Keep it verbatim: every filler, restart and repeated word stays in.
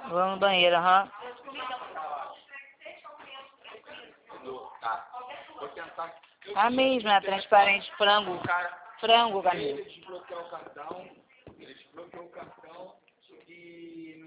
Vou no banheiro, aham. Tá. Vou tentar. A mesma, é transparente, frango. O cara, Frango, Camilo. ele desbloqueou o cartão. Ele desbloqueou o cartão.